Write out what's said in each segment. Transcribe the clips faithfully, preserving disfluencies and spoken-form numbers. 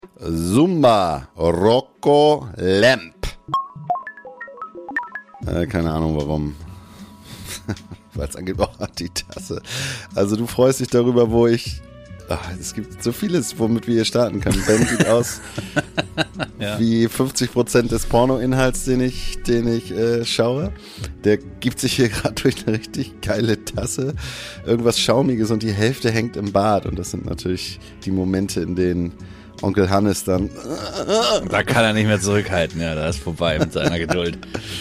Zumba Rocco Lamp. Äh, keine Ahnung warum. Weil es angeht auch an die Tasse. Also du freust dich darüber, wo ich... Ach, es gibt so vieles, womit wir hier starten können. Ben sieht aus ja. wie fünfzig Prozent des Pornoinhalts, den ich, den ich äh, schaue. Der gibt sich hier gerade durch eine richtig geile Tasse. Irgendwas Schaumiges und die Hälfte hängt im Bad. Und das sind natürlich die Momente, in denen Onkel Hannes dann... Da kann er nicht mehr zurückhalten. Ja, da ist vorbei mit seiner Geduld.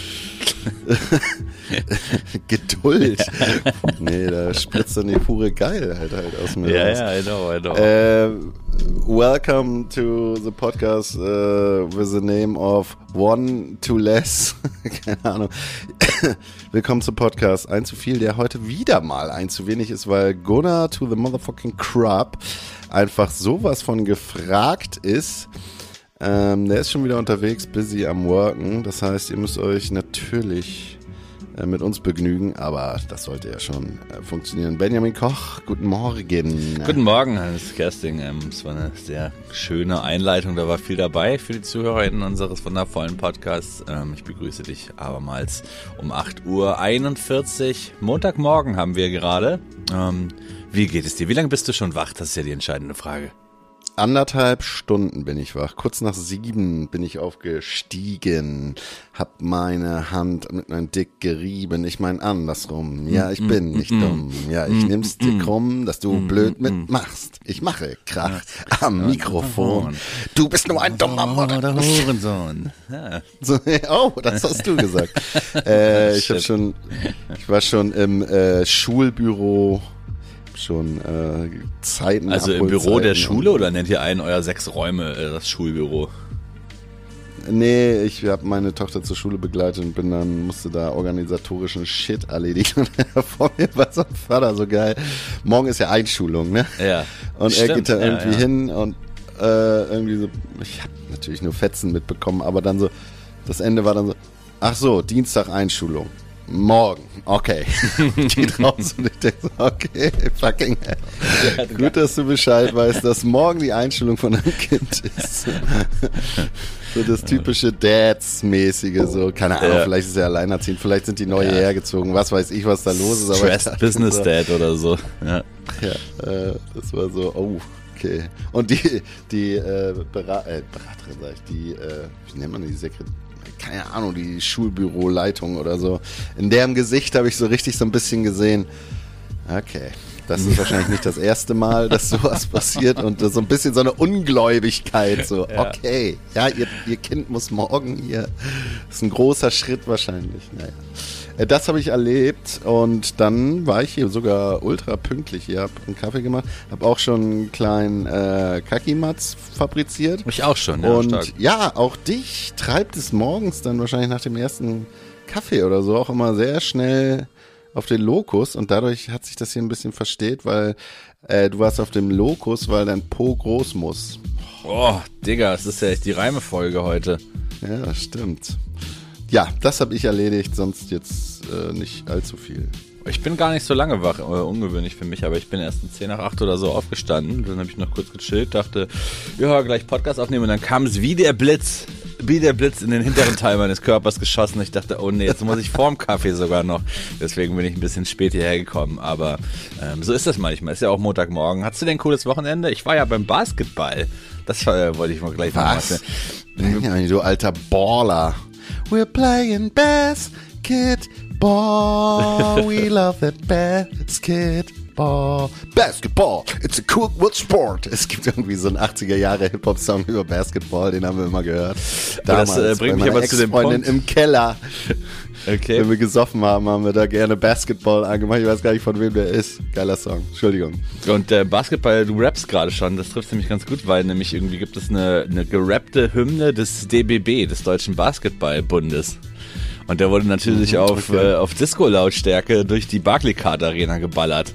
Geduld. Ja. Nee, da spritzt dann die pure Geilheit halt aus mir ja, raus. Ja, I know, I know. Äh, welcome to the podcast uh, with the name of One Too Less. Keine Ahnung. Willkommen zum Podcast Ein zu viel, der heute wieder mal ein zu wenig ist, weil Gunnar to the motherfucking Crab einfach sowas von gefragt ist. Ähm, der ist schon wieder unterwegs, busy am Worken. Das heißt, ihr müsst euch natürlich äh, mit uns begnügen, aber das sollte ja schon äh, funktionieren. Benjamin Koch, guten Morgen. Guten Morgen, Hans Kersting. Ähm, es war eine sehr schöne Einleitung, da war viel dabei für die ZuhörerInnen unseres wundervollen Podcasts. Ähm, ich begrüße dich abermals um acht Uhr einundvierzig. Montagmorgen haben wir gerade. Ähm, wie geht es dir? Wie lange bist du schon wach? Das ist ja die entscheidende Frage. Anderthalb Stunden bin ich wach. Kurz nach sieben bin ich aufgestiegen, hab meine Hand mit einem Dick gerieben. Ich mein andersrum. Ja, ich bin nicht dumm. Ja, ich nimm's dir krumm, dass du blöd mitmachst. Ich mache Krach am Mikrofon. Du bist nur ein dummer Hurensohn. So, oh, das hast du gesagt. äh, ich hab schon, ich war schon im äh, Schulbüro. Schon äh, Zeiten. Also im Büro der Schule oder nennt ihr einen eurer sechs Räume äh, das Schulbüro? Nee, ich habe meine Tochter zur Schule begleitet und bin dann, musste da organisatorischen Shit erledigen. Und vor mir war so ein Vater so geil. Morgen ist ja Einschulung, ne? Ja. Und er stimmt. geht da irgendwie ja, ja. hin und äh, irgendwie so, ich habe natürlich nur Fetzen mitbekommen, aber dann so, das Ende war dann so, ach so, Dienstag Einschulung. Morgen, okay. Geht raus und ich denke so, okay, fucking hell. Ja, gut, dass du Bescheid weißt, dass morgen die Einschulung von deinem Kind ist. So das typische Dads-mäßige, so, keine Ahnung, ja. Vielleicht ist er alleinerziehend, vielleicht sind die neu ja. hergezogen, was weiß ich, was da los ist. Stressed Business so, Dad oder so. Ja, ja äh, das war so, oh, okay. Und die, die äh, Berat- äh, Beraterin, sag ich, die, äh, wie nennt man die Sekretärin? Keine Ahnung, die Schulbüroleitung oder so. In deren Gesicht habe ich so richtig so ein bisschen gesehen, okay, das ist wahrscheinlich nicht das erste Mal, dass sowas passiert und so ein bisschen so eine Ungläubigkeit, so, okay, ja, ihr, ihr Kind muss morgen hier, das ist ein großer Schritt wahrscheinlich, naja. Das habe ich erlebt und dann war ich hier sogar ultra pünktlich. Ich habe einen Kaffee gemacht, habe auch schon einen kleinen äh, Kakimatz fabriziert. Ich auch schon, ja. Und stark. ja, auch dich treibt es morgens dann wahrscheinlich nach dem ersten Kaffee oder so auch immer sehr schnell auf den Lokus und dadurch hat sich das hier ein bisschen versteht, weil äh, du warst auf dem Lokus, weil dein Po groß muss. Oh, Digga, das ist ja echt die Reimefolge heute. Ja, stimmt. Ja, das habe ich erledigt, sonst jetzt äh, nicht allzu viel. Ich bin gar nicht so lange wach, äh, ungewöhnlich für mich, aber ich bin erst um zehn nach acht oder so aufgestanden. Dann habe ich noch kurz gechillt, dachte, ja, gleich Podcast aufnehmen und dann kam es wie der Blitz, wie der Blitz in den hinteren Teil meines Körpers geschossen. Ich dachte, oh nee, jetzt muss ich vorm Kaffee sogar noch. Deswegen bin ich ein bisschen spät hierher gekommen, aber ähm, so ist das manchmal. Ist ja auch Montagmorgen. Hattest du denn ein cooles Wochenende? Ich war ja beim Basketball. Das äh, wollte ich mal gleich noch Was? Ja, du alter Baller. We're playing basketball. We love that basketball. Basketball, it's a cool sport. Es gibt irgendwie so einen achtziger Jahre Hip-Hop-Song über Basketball, den haben wir immer gehört. Damals, das äh, bringt mich aber zu dem Punkt. Im Keller. Okay. Wenn wir gesoffen haben, haben wir da gerne Basketball angemacht. Ich weiß gar nicht, von wem der ist. Geiler Song. Entschuldigung. Und äh, Basketball, du rappst gerade schon. Das trifft nämlich ganz gut, weil nämlich irgendwie gibt es eine, eine gerappte Hymne des D B B, des Deutschen Basketballbundes. Und der wurde natürlich mhm, auf, okay. äh, auf Disco-Lautstärke durch die Barclaycard Arena geballert.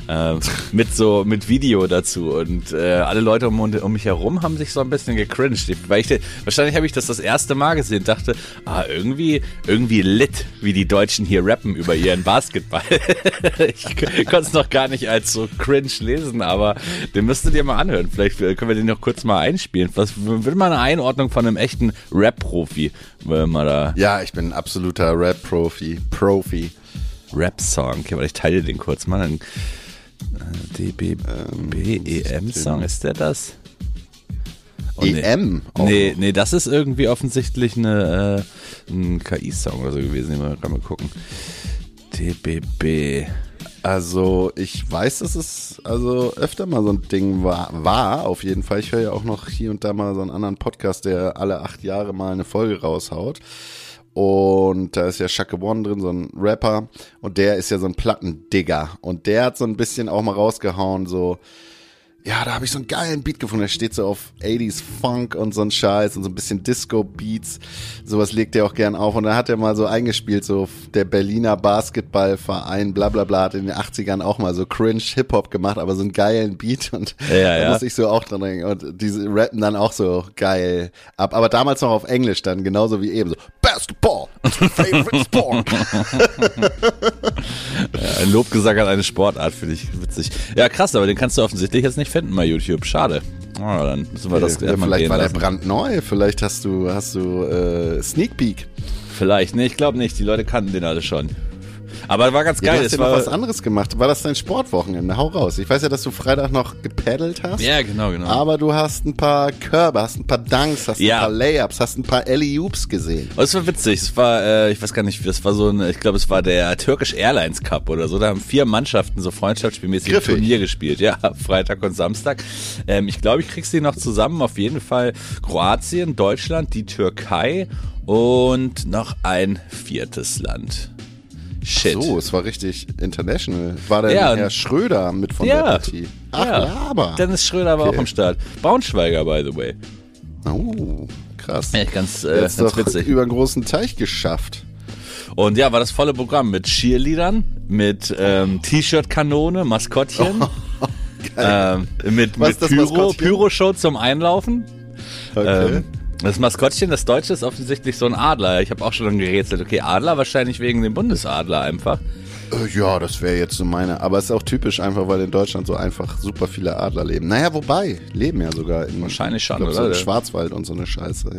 Ähm, mit so, mit Video dazu und äh, alle Leute um, um mich herum haben sich so ein bisschen gecringed, weil ich, wahrscheinlich habe ich das das erste Mal gesehen, dachte, ah, irgendwie, irgendwie lit, wie die Deutschen hier rappen über ihren Basketball. Ich konnte es noch gar nicht als so cringe lesen, aber den müsst ihr dir mal anhören, vielleicht können wir den noch kurz mal einspielen. Was würde mal eine Einordnung von einem echten Rap-Profi, wenn man da... Ja, ich bin ein absoluter Rap-Profi, Profi. Rap-Song, okay, warte, ich teile den kurz mal, dann D B B E M-Song, ist der das? Oh, E M? Nee. nee, nee, das ist irgendwie offensichtlich eine, äh, ein K I-Song oder so gewesen, den wir gerade mal gucken. D B B. Also ich weiß, dass es also öfter mal so ein Ding war, war auf jeden Fall. Ich höre ja auch noch hier und da mal so einen anderen Podcast, der alle acht Jahre mal eine Folge raushaut. Und da ist ja Shaka One drin, so ein Rapper. Und der ist ja so ein Plattendigger. Und der hat so ein bisschen auch mal rausgehauen, so, ja, da habe ich so einen geilen Beat gefunden. Der steht so auf achtziger Funk und so ein Scheiß und so ein bisschen Disco-Beats. Sowas legt er auch gern auf. Und dann hat er mal so eingespielt, so der Berliner Basketballverein, bla bla bla, hat in den achtzigern auch mal so cringe Hip-Hop gemacht, aber so einen geilen Beat. Und ja, da ja. muss ich so auch dran denken. Und diese rappen dann auch so geil ab. Aber damals noch auf Englisch dann, genauso wie eben so, Basketball, favorite sport. Ja, ein Lobgesang an eine Sportart, finde ich witzig. Ja, krass, aber den kannst du offensichtlich jetzt nicht finden bei YouTube. Schade. Oh, dann müssen wir das ja, mal vielleicht gehen war lassen. der brandneu, vielleicht hast du, hast du äh, Sneak Peek. Vielleicht, nee, ich glaube nicht. Die Leute kannten den alle schon. Aber war ganz Ja, geil. du hast Es ja noch war was anderes gemacht. War das dein Sportwochenende? Hau raus. Ich weiß ja, dass du Freitag noch gepaddelt hast. Ja, genau, genau. Aber du hast ein paar Körbe, hast ein paar Dunks, hast Ja. ein paar Layups, hast ein paar Alley-Oops gesehen. Oh, das war witzig. Es war, äh, ich weiß gar nicht, das war so ein, ich glaube, es war der Turkish Airlines Cup oder so. Da haben vier Mannschaften so freundschaftsspielmäßig ein Griffig. Turnier gespielt. Ja, Freitag und Samstag. Ähm, ich glaube, ich krieg's die noch zusammen. Auf jeden Fall Kroatien, Deutschland, die Türkei und noch ein viertes Land. Shit. So, es war richtig international. War der Ja, Herr Schröder mit von ja. der Partie? Ach, ja, aber. Dennis Schröder war Okay. auch am Start. Braunschweiger, by the way. Oh, krass. Echt ganz, äh, Jetzt ganz doch witzig. über einen großen Teich geschafft. Und ja, war das volle Programm mit Cheerleadern, mit ähm, T-Shirt-Kanone, Maskottchen, ähm, mit, Was mit ist das Pyro, Maskottchen? Pyro-Show zum Einlaufen. Okay. Ähm, das Maskottchen, das Deutsche, ist offensichtlich so ein Adler. Ich habe auch schon gerätselt, okay, Adler wahrscheinlich wegen dem Bundesadler einfach. Äh, Ja, das wäre jetzt so meine. Aber es ist auch typisch einfach, weil in Deutschland so einfach super viele Adler leben. Naja, wobei, leben ja sogar in, Wahrscheinlich schon, ich glaub, so oder? im Schwarzwald und so eine Scheiße,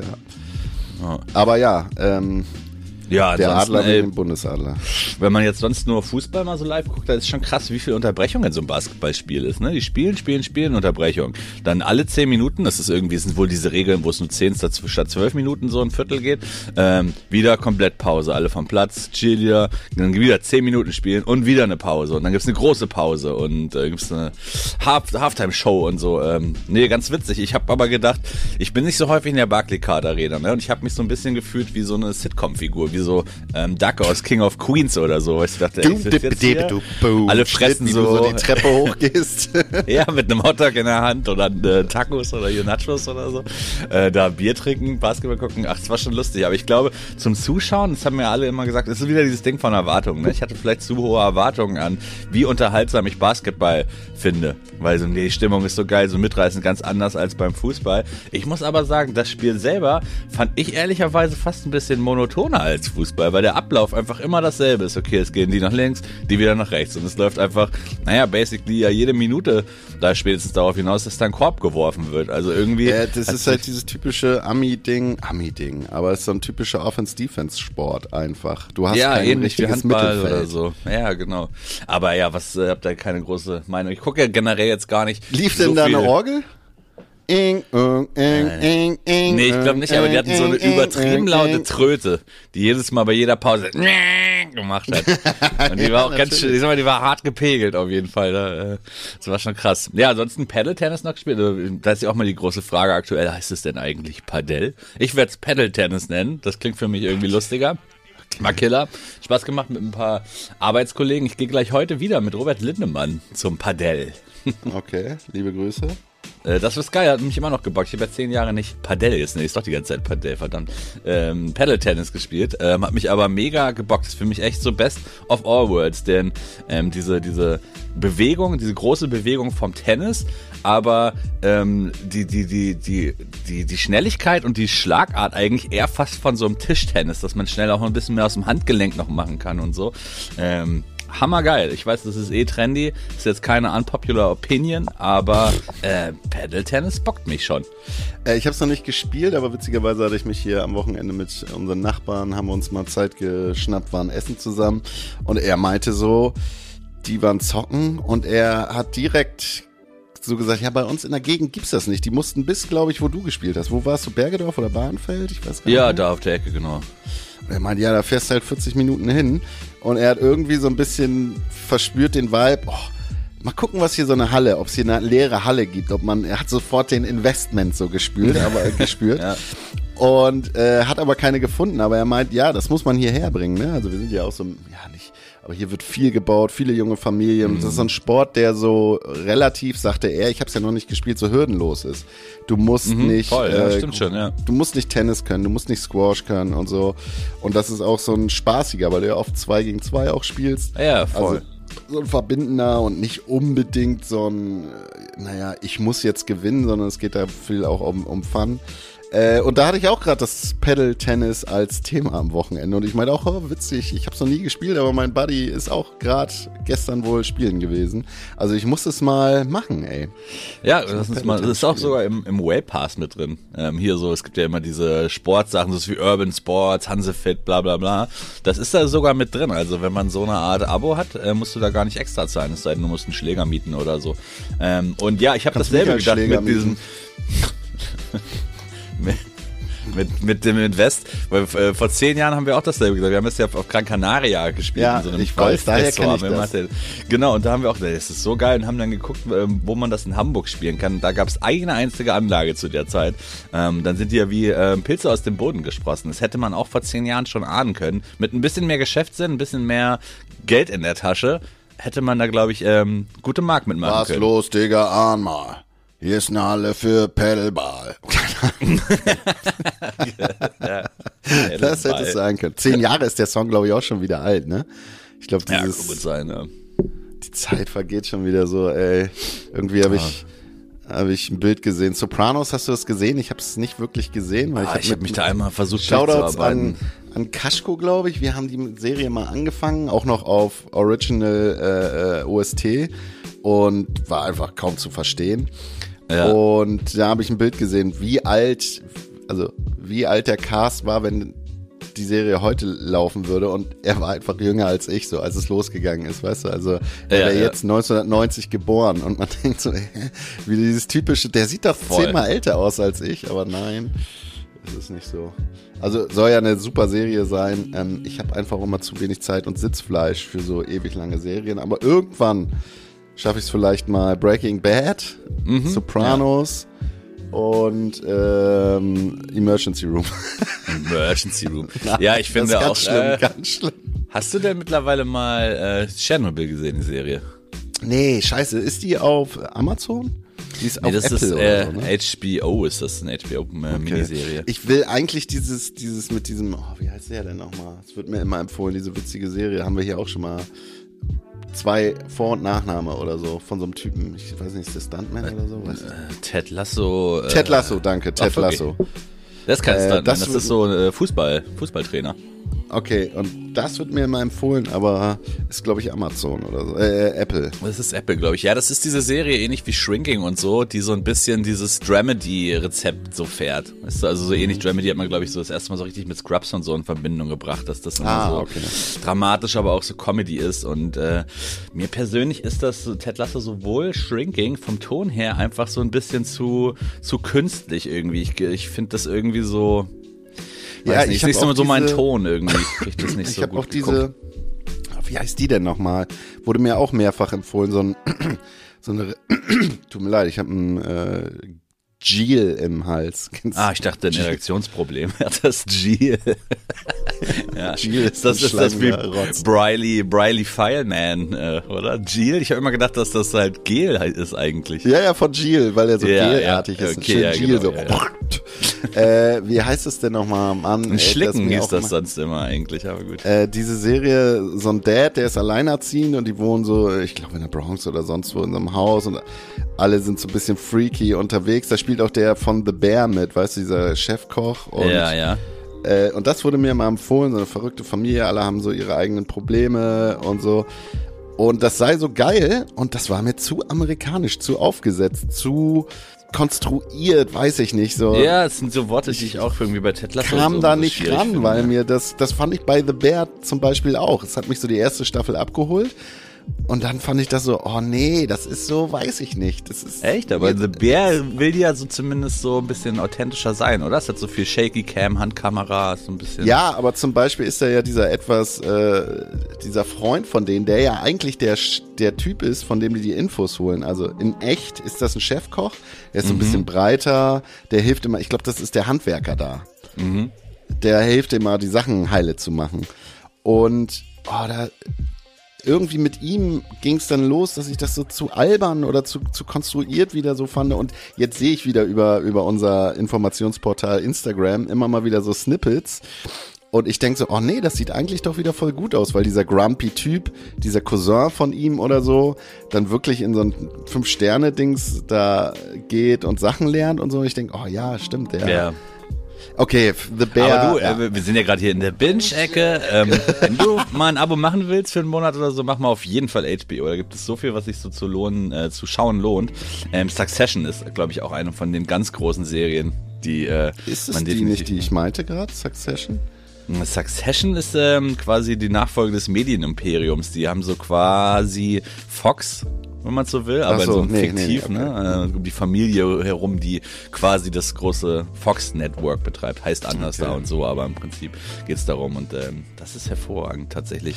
ja. Ja. Aber ja, ähm, Ja, der ansonsten, Adler ey, wegen dem Bundesadler. wenn man jetzt sonst nur Fußball mal so live guckt, da ist schon krass, wie viel Unterbrechung in so einem Basketballspiel ist. Ne? Die spielen, spielen, spielen, Unterbrechung. Dann alle zehn Minuten, das ist irgendwie, sind wohl diese Regeln, wo es nur zehn statt zwölf Minuten so ein Viertel geht, ähm, wieder komplett Pause, alle vom Platz, chill wieder, dann wieder zehn Minuten spielen und wieder eine Pause und dann gibt's eine große Pause und äh, gibt's eine Half Halftime-Show und so. Ähm, nee, ganz witzig. Ich habe aber gedacht, ich bin nicht so häufig in der Barclaycard Arena, ne? Und ich habe mich so ein bisschen gefühlt wie so eine Sitcom-Figur, wie so ähm, Duck aus King of Queens oder so. Ich dachte, ey, ist das jetzt hier? Alle fressen wie so, du so die Treppe hochgehst. ja, mit einem Hotdog in der Hand oder äh, Tacos oder hier Nachos oder so. Äh, da Bier trinken, Basketball gucken. Ach, das war schon lustig. Aber ich glaube, zum Zuschauen, das haben mir alle immer gesagt, es ist wieder dieses Ding von Erwartungen. Ne? Ich hatte vielleicht zu hohe Erwartungen an, wie unterhaltsam ich Basketball finde. Weil so, nee, die Stimmung ist so geil, so mitreißend, ganz anders als beim Fußball. Ich muss aber sagen, das Spiel selber fand ich ehrlicherweise fast ein bisschen monotoner als Fußball, weil der Ablauf einfach immer dasselbe ist. Okay, es gehen die nach links, die wieder nach rechts. Und es läuft einfach, naja, basically ja jede Minute da spätestens darauf hinaus, dass da ein Korb geworfen wird. Also irgendwie... Ja, das ist halt dieses typische Ami-Ding, Ami-Ding, aber es ist so ein typischer Offense-Defense-Sport einfach. Du hast ja, kein ähnlich wie richtiges Handball Mittelfeld. oder so. Ja, genau. Aber ja, was, äh, habt da keine große Meinung. Ich gucke ja generell jetzt gar nicht Lief so denn da viel. eine Orgel? Ing, ing, ing, ing, ing, Nee, ich glaube nicht, aber die hatten so eine ing, ing, übertrieben laute ing. Tröte, die jedes Mal bei jeder Pause gemacht hat. Und die war auch ganz schön, ich sag mal, die war hart gepegelt auf jeden Fall. Da, äh, Das war schon krass. Ja, ansonsten Paddle-Tennis noch gespielt. Da ist ja auch mal die große Frage aktuell, heißt es denn eigentlich Padel? Ich werde es Paddle-Tennis nennen. Das klingt für mich irgendwie lustiger. War Killer. Spaß gemacht mit ein paar Arbeitskollegen. Ich gehe gleich heute wieder mit Robert Lindemann zum Padel. Okay, liebe Grüße. Äh, das ist geil, hat mich immer noch gebockt. Ich habe ja zehn Jahre nicht Padel, jetzt nee, ist doch die ganze Zeit Padel, verdammt. Ähm, Paddle-Tennis gespielt, ähm, hat mich aber mega gebockt. Das ist für mich echt so best of all worlds, denn ähm, diese, diese Bewegung, diese große Bewegung vom Tennis, aber ähm, die, die, die, die, die, die Schnelligkeit und die Schlagart eigentlich eher fast von so einem Tischtennis, dass man schnell auch ein bisschen mehr aus dem Handgelenk noch machen kann und so. Ähm, hammergeil. Ich weiß, das ist eh trendy, ist jetzt keine unpopular Opinion, aber äh, Paddle-Tennis bockt mich schon. Äh, ich habe es noch nicht gespielt, aber witzigerweise hatte ich mich hier am Wochenende mit unseren Nachbarn, haben wir uns mal Zeit geschnappt, waren essen zusammen und er meinte so, die waren zocken und er hat direkt so gesagt, ja, bei uns in der Gegend gibt's das nicht. Die mussten bis, glaube ich, wo du gespielt hast. Wo warst du? Bergedorf oder Bahnfeld? Ich weiß gar nicht. Ja, da auf der Ecke, genau. Und er meinte, ja, da fährst du halt vierzig Minuten hin. Und er hat irgendwie so ein bisschen verspürt den Vibe, oh, mal gucken, was hier so eine Halle, ob es hier eine leere Halle gibt, ob man, er hat sofort den Investment so gespürt, aber gespürt. Ja. Und äh, hat aber keine gefunden. Aber er meint, ja, das muss man hierher bringen. Ne? Also wir sind ja auch so, ja nicht, aber hier wird viel gebaut, viele junge Familien. Mhm. Das ist so ein Sport, der so relativ, sagte er, ich habe es ja noch nicht gespielt, so hürdenlos ist. Du musst mhm, nicht, voll, ja, äh, stimmt schon, ja. Du musst nicht Tennis können, du musst nicht Squash können und so. Und das ist auch so ein spaßiger, weil du ja oft zwei gegen zwei auch spielst. Ja, voll. Also, so ein verbindender und nicht unbedingt so ein, naja, ich muss jetzt gewinnen, sondern es geht da viel auch um, um Fun. Äh, und da hatte ich auch gerade das Paddle-Tennis als Thema am Wochenende und ich meinte auch, oh, witzig, ich habe es noch nie gespielt, aber mein Buddy ist auch gerade gestern wohl spielen gewesen. Also ich muss es mal machen, ey. Ja, das ist, mal, das ist auch sogar im, im Waypass mit drin. Ähm, hier so, es gibt ja immer diese Sportsachen, so wie Urban Sports, Hansefit, bla bla bla. Das ist da sogar mit drin. Also wenn man so eine Art Abo hat, äh, musst du da gar nicht extra zahlen, es sei denn, du musst einen Schläger mieten oder so. Ähm, und ja, ich habe dasselbe gedacht mit diesem... Mit, mit, mit dem Invest, weil äh, vor zehn Jahren haben wir auch dasselbe gesagt. Wir haben es ja auf Gran Canaria gespielt. Ja, in so einem ich weiß, daher kenne ich das. Genau, und da haben wir auch, das ist so geil und haben dann geguckt, ähm, wo man das in Hamburg spielen kann. Da gab es eine einzige Anlage zu der Zeit. Ähm, dann sind die ja wie ähm, Pilze aus dem Boden gesprossen. Das hätte man auch vor zehn Jahren schon ahnen können. Mit ein bisschen mehr Geschäftssinn, ein bisschen mehr Geld in der Tasche, hätte man da, glaube ich, ähm, gute Mark mitmachen Was können. Was los, Digga, ahn mal. Hier ist eine Halle für Paddleball. ja, das hätte es sein können. Zehn Jahre ist der Song, glaube ich, auch schon wieder alt, ne? Ich glaube, dieses... Ja, gut sein, ja. Die Zeit vergeht schon wieder so, ey. Irgendwie habe ich, hab ich ein Bild gesehen. Sopranos, hast du das gesehen? Ich habe es nicht wirklich gesehen. Weil ah, ich ich habe mich da einmal versucht Shoutouts an, an Kaschko, glaube ich. Wir haben die Serie mal angefangen, auch noch auf Original äh, O S T und war einfach kaum zu verstehen. Ja. Und da habe ich ein Bild gesehen, wie alt, also wie alt der Cast war, wenn die Serie heute laufen würde, und er war einfach jünger als ich, so als es losgegangen ist, weißt du, also er ja, wäre ja. jetzt neunzehnhundertneunzig geboren und man denkt so, wie dieses typische, der sieht doch Voll. zehnmal älter aus als ich, aber nein, das ist nicht so. Also soll ja eine super Serie sein, ähm, ich habe einfach immer zu wenig Zeit und Sitzfleisch für so ewig lange Serien, aber irgendwann schaffe ich es vielleicht mal. Breaking Bad, mhm, Sopranos ja. und ähm, Emergency Room. Emergency Room. Ja, ich finde das ist auch. Ganz schlimm, äh, ganz schlimm. Hast du denn mittlerweile mal äh, Tschernobyl gesehen, die Serie? Nee, scheiße. Ist die auf Amazon? Die ist nee, auf das Apple ist oder äh, so, ne? H B O, ist das eine H B O-Miniserie. Okay. Ich will eigentlich dieses, dieses mit diesem, oh, wie heißt der denn nochmal? Es wird mir immer empfohlen, diese witzige Serie. Haben wir hier auch schon mal. Zwei Vor- und Nachname oder so von so einem Typen, ich weiß nicht, ist der Stuntman oder so? Weißt du? äh, Ted Lasso. Äh, Ted Lasso, danke, Ted okay. Lasso. Das ist kein Stuntman, äh, das, das ist so ein äh, Fußball, Fußballtrainer. Okay, und das wird mir immer empfohlen, aber ist, glaube ich, Amazon oder so, äh, Apple. Das ist Apple, glaube ich. Ja, das ist diese Serie, ähnlich wie Shrinking und so, die so ein bisschen dieses Dramedy-Rezept so fährt. Weißt du, also so ähnlich Dramedy hat man, glaube ich, so das erste Mal so richtig mit Scrubs und so in Verbindung gebracht, dass das immer ah, so okay. dramatisch, aber auch so Comedy ist. Und äh, mir persönlich ist das so, Ted Lasso sowohl Shrinking vom Ton her einfach so ein bisschen zu, zu künstlich irgendwie. Ich, ich finde das irgendwie so... Ja, nicht, ich ist nicht so, so mein Ton irgendwie. Ich krieg das nicht ich so hab gut auch diese, geguckt. wie heißt die denn nochmal? Wurde mir auch mehrfach empfohlen, so ein, so eine, tut mir leid, ich habe einen äh, Giel im Hals. Kennst Ah, ich dachte, ein Erektionsproblem. Ja, das Giel. Ja. Giel ist das, ist das wie Rotz. Briley, Briley Fileman, äh, oder? Giel? Ich habe immer gedacht, dass das halt Gel ist eigentlich. Ja, ja, von Giel, weil er so Ja, gelartig ja, ist. okay, Schön ja, Giel, genau, so. ja, äh, wie heißt es denn nochmal, Mann? Ein Ey, Schlicken mir hieß auch das immer- sonst immer eigentlich, aber gut. Äh, diese Serie, so ein Dad, der ist alleinerziehend und die wohnen so, ich glaube in der Bronx oder sonst wo in so einem Haus und alle sind so ein bisschen freaky unterwegs. Da spielt auch der von The Bear mit, weißt du, dieser Chefkoch. Und, Ja, ja. Äh, und das wurde mir mal empfohlen, so eine verrückte Familie, alle haben so ihre eigenen Probleme und so. Und das sei so geil und das war mir zu amerikanisch, zu aufgesetzt, zu konstruiert, weiß ich nicht. So. Ja, es sind so Worte, die ich auch irgendwie bei Ted Lasso kam so da so nicht schwierig ran, finde. weil mir das, das fand ich bei The Bear zum Beispiel auch. Es hat mich so die erste Staffel abgeholt und dann fand ich das so, oh nee, das ist so, weiß ich nicht. Das ist Echt? Aber The Bear will ja so zumindest so ein bisschen authentischer sein, oder? Es hat so viel Shaky Cam, Handkamera, so ein bisschen. Ja, aber zum Beispiel ist er ja dieser etwas, äh, dieser Freund von denen, der ja eigentlich der, Sch- der Typ ist, von dem die die Infos holen. Also in echt ist das ein Chefkoch, der ist so ein bisschen breiter, der hilft immer, ich glaube, das ist der Handwerker da. Mhm. Der hilft immer, die Sachen heile zu machen. Und oh, da irgendwie mit ihm ging es dann los, dass ich das so zu albern oder zu, zu konstruiert wieder so fand. Und jetzt sehe ich wieder über, über unser Informationsportal Instagram immer mal wieder so Snippets. Und ich denke so, oh nee, das sieht eigentlich doch wieder voll gut aus, weil dieser Grumpy-Typ, dieser Cousin von ihm oder so, dann wirklich in so ein Fünf-Sterne-Dings da geht und Sachen lernt und so. Und ich denke, oh ja, stimmt, der. Ja. Okay, The Bear. Aber du, ja. äh, wir sind ja gerade hier in der Binge-Ecke. Ähm, wenn du mal ein Abo machen willst für einen Monat oder so, mach mal auf jeden Fall H B O. Da gibt es so viel, was sich so zu lohnen, äh, zu schauen lohnt. Ähm, Succession ist, glaube ich, auch eine von den ganz großen Serien, die äh, Ist es man die definitiv nicht, die ich meinte gerade, Succession? Succession ist ähm, quasi die Nachfolge des Medienimperiums. Die haben so quasi Fox, wenn man so will, aber Ach so, so nee, fiktiv, nee, nee, okay. ne? Äh, um die Familie herum, die quasi das große Fox-Network betreibt. Heißt anders Okay. da und so, aber im Prinzip geht's darum und ähm, das ist hervorragend tatsächlich.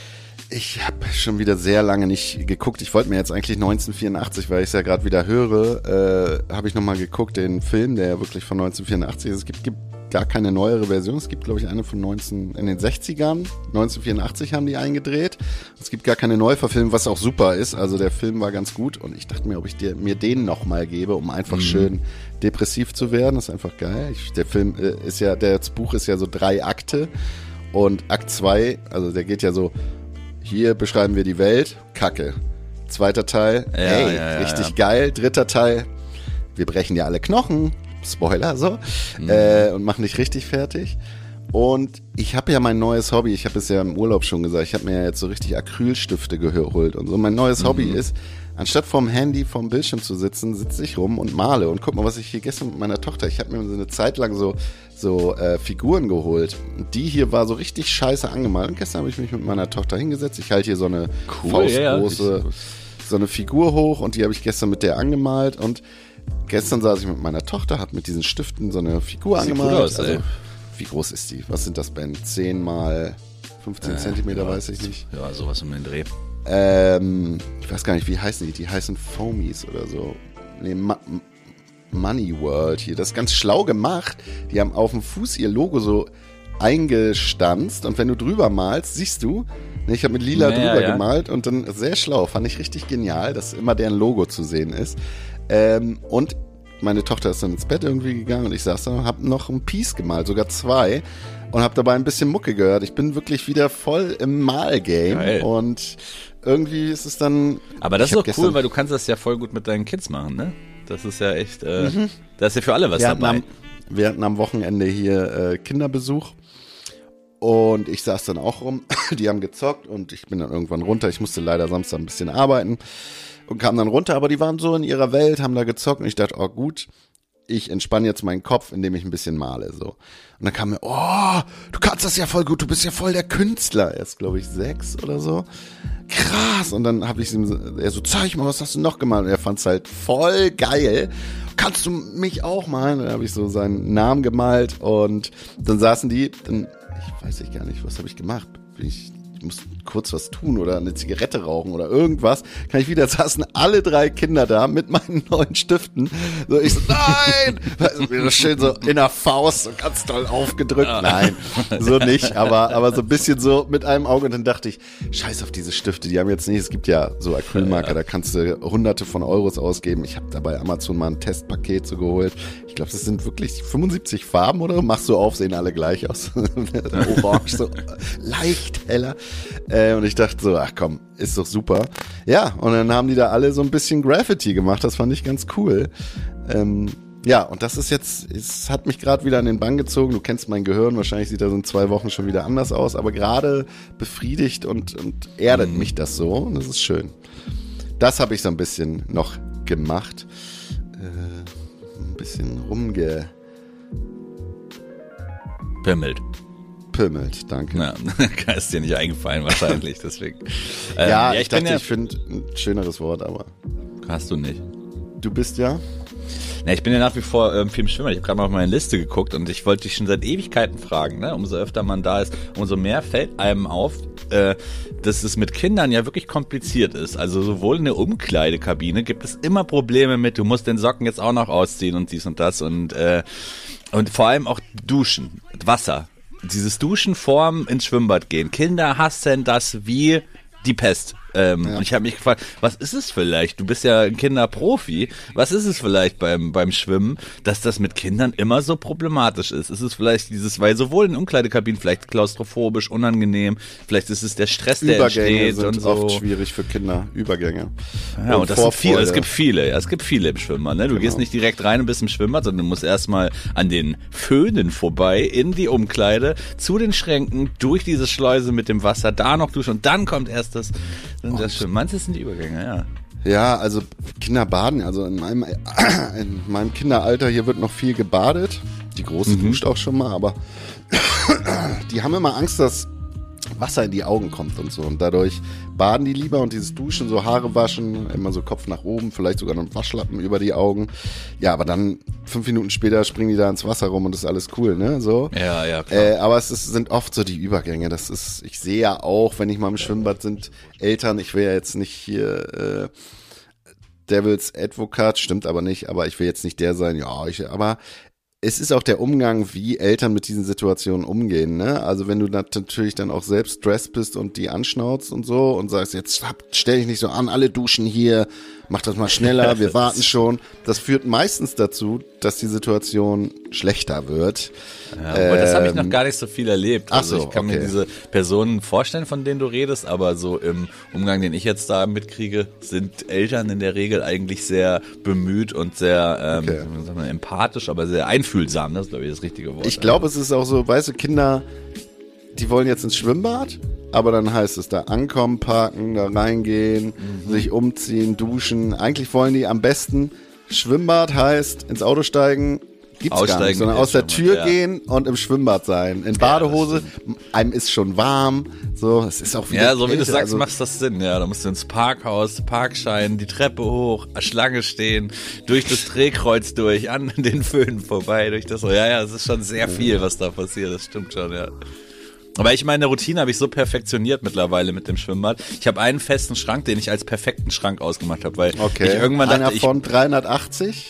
Ich habe schon wieder sehr lange nicht geguckt. Ich wollte mir jetzt eigentlich neunzehnhundertvierundachtzig, weil ich es ja gerade wieder höre, äh, habe ich nochmal geguckt, den Film, der ja wirklich von neunzehnhundertvierundachtzig ist. Es gibt, gibt gar keine neuere Version. Es gibt, glaube ich, eine von neunzehn, in den sechzigern. neunzehnhundertvierundachtzig haben die eingedreht. Es gibt gar keine Neuverfilmung, was auch super ist. Also der Film war ganz gut und ich dachte mir, ob ich dir, mir den nochmal gebe, um einfach schön depressiv zu werden. Das ist einfach geil. Ich, der Film äh, ist ja, das Buch ist ja so drei Akte und Akt zwei, also der geht ja so, hier beschreiben wir die Welt, Kacke. Zweiter Teil, Ja, hey, ja, ja, richtig ja. geil. Dritter Teil, wir brechen ja alle Knochen, Spoiler so, Mhm. äh, und machen dich richtig fertig. Und ich habe ja mein neues Hobby, ich habe es ja im Urlaub schon gesagt, ich habe mir ja jetzt so richtig Acrylstifte geholt und so. Mein neues Mhm. Hobby ist, anstatt vorm Handy, vorm Bildschirm zu sitzen, sitze ich rum und male. Und guck mal, was ich hier gestern mit meiner Tochter, ich habe mir so eine Zeit lang so, so äh, Figuren geholt. Und die hier war so richtig scheiße angemalt. Und gestern habe ich mich mit meiner Tochter hingesetzt. Ich halte hier so eine Cool, ja, ja. faustgroße, so eine Figur hoch und die habe ich gestern mit der angemalt. Und gestern saß ich mit meiner Tochter, habe mit diesen Stiften so eine Figur Sieht angemalt. gut aus, ey. also, wie groß ist die? Was sind das, Ben? zehn mal fünfzehn Zentimeter, ja, weiß ich nicht. Ja, sowas um den Dreh. Ähm, ich weiß gar nicht, wie heißen die? Die heißen Foamies oder so. Nee, Ma Money World hier. Das ist ganz schlau gemacht. Die haben auf dem Fuß ihr Logo so eingestanzt und wenn du drüber malst, siehst du, ne, ich habe mit lila Ja, drüber ja. gemalt und dann sehr schlau, fand ich richtig genial, dass immer deren Logo zu sehen ist. Ähm, und meine Tochter ist dann ins Bett irgendwie gegangen und ich saß da und habe noch ein Piece gemalt, sogar zwei und habe dabei ein bisschen Mucke gehört. Ich bin wirklich wieder voll im Malgame Geil. und irgendwie ist es dann... Aber das ich ist hab doch cool, gestern- weil du kannst das ja voll gut mit deinen Kids machen, ne? Das ist ja echt, äh, da ist ja für alle was wir hatten, dabei. am, wir hatten am Wochenende hier äh, Kinderbesuch und ich saß dann auch rum. Die haben gezockt und ich bin dann irgendwann runter. Ich musste leider Samstag ein bisschen arbeiten und kam dann runter, aber die waren so in ihrer Welt, haben da gezockt und ich dachte, oh gut, ich entspanne jetzt meinen Kopf, indem ich ein bisschen male, so. Und dann kam mir, oh, du kannst das ja voll gut, du bist ja voll der Künstler. Er ist, glaube ich, sechs oder so. Krass. Und dann habe ich ihm, er so, zeig mal, was hast du noch gemalt? Und er fand es halt voll geil. Kannst du mich auch malen? Und dann habe ich so seinen Namen gemalt und dann saßen die, dann, ich weiß ich gar nicht, was habe ich gemacht? Bin ich ich muss kurz was tun oder eine Zigarette rauchen oder irgendwas, kann ich wieder, saßen alle drei Kinder da mit meinen neuen Stiften. So, ich so, nein! Also, das schön so in der Faust, so ganz doll aufgedrückt. Nein, so nicht, aber, aber so ein bisschen so mit einem Auge. Und dann dachte ich, scheiß auf diese Stifte, die haben jetzt nicht, es gibt ja so Acrylmarker, da kannst du hunderte von Euros ausgeben. Ich habe da bei Amazon mal ein Testpaket so geholt. Ich glaube, das sind wirklich fünfundsiebzig Farben, oder? Machst du auf, sehen alle gleich aus. Orange, so leicht heller. Äh, und ich dachte so, ach komm, ist doch super. Ja, und dann haben die da alle so ein bisschen Graffiti gemacht. Das fand ich ganz cool. Ähm, ja, und das ist jetzt, es hat mich gerade wieder an den Bann gezogen. Du kennst mein Gehirn, wahrscheinlich sieht das in zwei Wochen schon wieder anders aus. Aber gerade befriedigt und, und erdet mhm. mich das so. Und das ist schön. Das habe ich so ein bisschen noch gemacht. Äh, ein bisschen rumge... Pimmelt. Pimmelt, danke. Ja, ist dir nicht eingefallen wahrscheinlich, deswegen. Ähm, ja, ja, ich, ich dachte, ja, ich finde ein schöneres Wort, aber... Hast du nicht. Du bist ja... Na, ich bin ja nach wie vor ähm, viel im Schwimmer. Ich habe gerade mal auf meine Liste geguckt und ich wollte dich schon seit Ewigkeiten fragen, ne? Umso öfter man da ist, umso mehr fällt einem auf, äh, dass es mit Kindern ja wirklich kompliziert ist. Also sowohl in der Umkleidekabine gibt es immer Probleme mit, du musst den Socken jetzt auch noch ausziehen und dies und das und, äh, und vor allem auch Duschen, Wasser. Dieses Duschen vorm ins Schwimmbad gehen. Kinder hassen das wie die Pest. Ähm, ja. Und ich habe mich gefragt, was ist es vielleicht? Du bist ja ein Kinderprofi. Was ist es vielleicht beim beim Schwimmen, dass das mit Kindern immer so problematisch ist? Ist es vielleicht dieses, weil sowohl in Umkleidekabinen vielleicht klaustrophobisch, unangenehm, vielleicht ist es der Stress, der Übergänge entsteht sind und so. Oft schwierig für Kinder. Übergänge. Ja, und, und das sind viele. Es gibt viele. Ja, es gibt viele im Schwimmbad. Ne? Du genau. gehst nicht direkt rein und bist im Schwimmbad, sondern du musst erstmal an den Föhnen vorbei, in die Umkleide, zu den Schränken, durch diese Schleuse mit dem Wasser, da noch duschen und dann kommt erst das, dann das Schwimmen. Manches sind die Übergänge, ja. Ja, also Kinder baden, also in meinem, in meinem Kinderalter hier wird noch viel gebadet. Die Große mhm. duscht auch schon mal, aber die haben immer Angst, dass Wasser in die Augen kommt und so. Und dadurch baden die lieber und dieses Duschen, so Haare waschen, immer so Kopf nach oben, vielleicht sogar noch einen Waschlappen über die Augen. Ja, aber dann fünf Minuten später springen die da ins Wasser rum und ist alles cool, ne? So. Ja, ja, klar. Äh, aber es ist, sind oft so die Übergänge. Das ist, ich sehe ja auch, wenn ich mal im Schwimmbad sind, Eltern, ich will ja jetzt nicht hier äh, Devils Advocate, stimmt aber nicht, aber ich will jetzt nicht der sein, ja, ich, aber es ist auch der Umgang, wie Eltern mit diesen Situationen umgehen, ne? Also wenn du natürlich dann auch selbst Stress bist und die anschnauzt und so und sagst, jetzt stell dich nicht so an, alle duschen hier, mach das mal schneller, wir warten schon. Das führt meistens dazu, dass die Situation schlechter wird. Ja, aber ähm, das habe ich noch gar nicht so viel erlebt. Also ach so, ich kann okay. mir diese Personen vorstellen, von denen du redest, aber so im Umgang, den ich jetzt da mitkriege, sind Eltern in der Regel eigentlich sehr bemüht und sehr ähm, okay. sagen wir, empathisch, aber sehr einfühlsam. Das ist, glaube ich, das richtige Wort. Ich glaube, es ist auch so, weißt du, Kinder, die wollen jetzt ins Schwimmbad, aber dann heißt es da ankommen, parken, da reingehen, mhm. sich umziehen, duschen. Eigentlich wollen die am besten, Schwimmbad heißt ins Auto steigen, gibt's gar nicht, sondern aus der Tür ja. gehen und im Schwimmbad sein. In Badehose, ja, einem ist schon warm, so, es ist auch wieder ja, so wie Kälte, du sagst, also macht das Sinn, ja, da musst du ins Parkhaus, Parkschein, die Treppe hoch, Schlange stehen, durch das Drehkreuz durch, an den Föhn vorbei, durch das, ja, ja, es ist schon sehr viel, was da passiert, das stimmt schon, ja. Aber ich meine, Routine habe ich so perfektioniert mittlerweile mit dem Schwimmbad. Ich habe einen festen Schrank, den ich als perfekten Schrank ausgemacht habe, weil okay. ich irgendwann Einer dachte, ich, von dreihundertachtzig?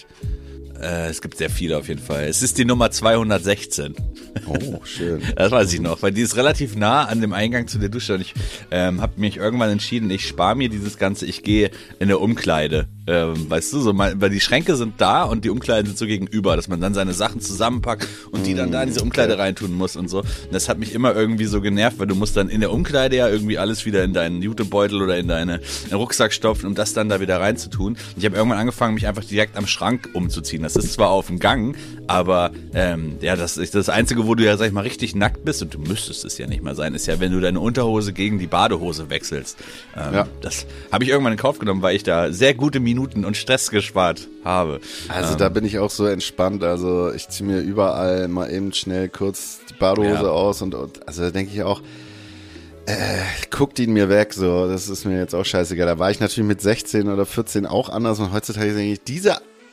Äh, es gibt sehr viele auf jeden Fall. Es ist die Nummer zweihundertsechzehn. Oh, schön. Das weiß ich noch, weil die ist relativ nah an dem Eingang zu der Dusche und ich ähm, habe mich irgendwann entschieden, ich spare mir dieses Ganze, ich gehe in der Umkleide. Ähm, weißt du, so mal, weil die Schränke sind da und die Umkleiden sind so gegenüber, dass man dann seine Sachen zusammenpackt und die dann da in diese Umkleide reintun muss und so. Und das hat mich immer irgendwie so genervt, weil du musst dann in der Umkleide ja irgendwie alles wieder in deinen Jutebeutel oder in deinen Rucksack stopfen, um das dann da wieder reinzutun. Und ich habe irgendwann angefangen, mich einfach direkt am Schrank umzuziehen. Das ist zwar auf dem Gang, aber ähm, ja, das ist das Einzige, wo du ja, sag ich mal, richtig nackt bist und du müsstest es ja nicht mal sein, ist ja, wenn du deine Unterhose gegen die Badehose wechselst. Ähm, ja. Das habe ich irgendwann in Kauf genommen, weil ich da sehr gute Minuten und Stress gespart habe. Also ähm, da bin ich auch so entspannt, also ich ziehe mir überall mal eben schnell kurz die Badehose ja. aus und, und also da denke ich auch, äh, guckt ihn mir weg, so, das ist mir jetzt auch scheißegal. Da war ich natürlich mit sechzehn oder vierzehn auch anders und heutzutage denke ich, diese